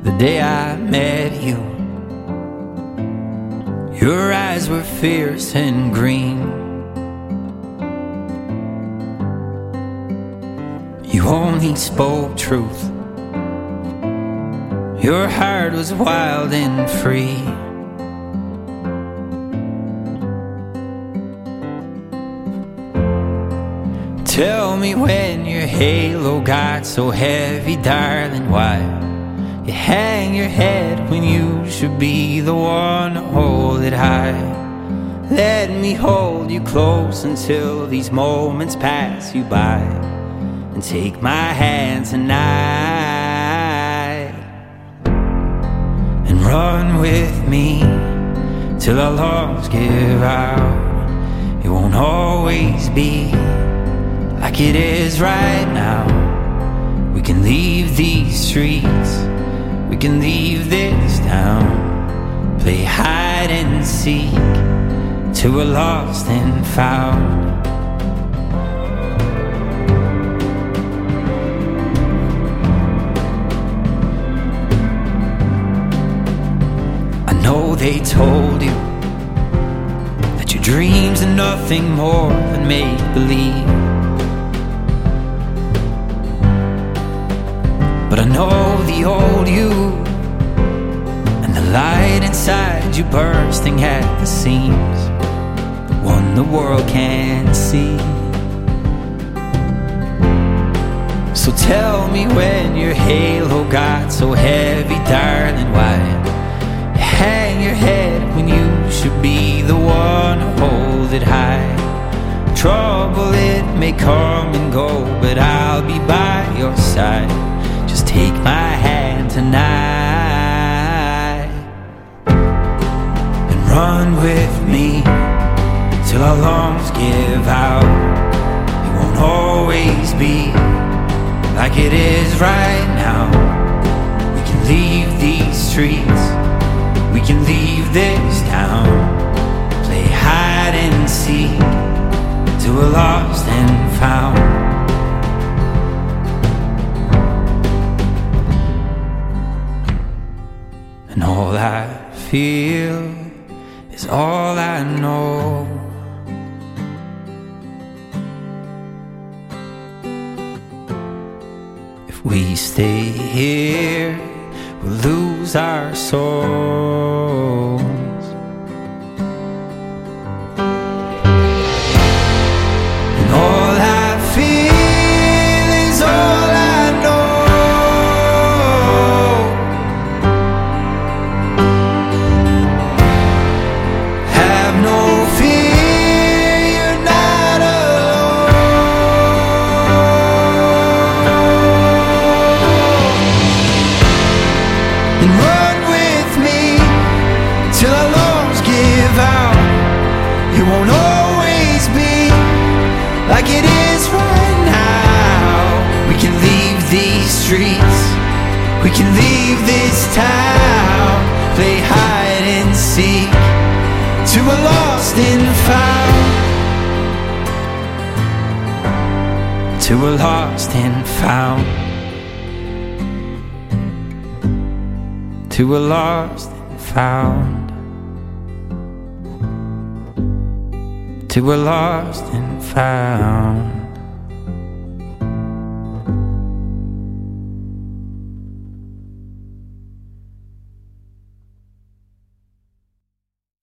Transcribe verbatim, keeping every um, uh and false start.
the day I met you. Your eyes were fierce and green. You only spoke truth. Your heart was wild and free. Tell me when your halo got so heavy, darling, why you hang your head when you should be the one to hold it high. Let me hold you close until these moments pass you by, and take my hand tonight and run with me till our lungs give out. It won't always be like it is right now. We can leave these streets, we can leave this town, play hide and seek till we're lost and found. I know they told you that your dreams are nothing more than make-believe, but I know the old you and the light inside you bursting at the seams, the one the world can't see. So tell me when your halo got so heavy, darling, why you hang your head when you should be the one to hold it high. Trouble, it may come and go, but I'll be by your side. Just take my hand tonight and run with me till our lungs give out. It won't always be like it is right now. We can leave these streets, we can leave this town, play hide and seek till we're lost and found. And all I feel is all I know. If we stay here, we'll lose our souls. And all I feel is all I know. It won't always be like it is right now. We can leave these streets, we can leave this town, play hide and seek till we're lost and found. Till we're lost and found. Till we're lost and found. Till we're lost and found.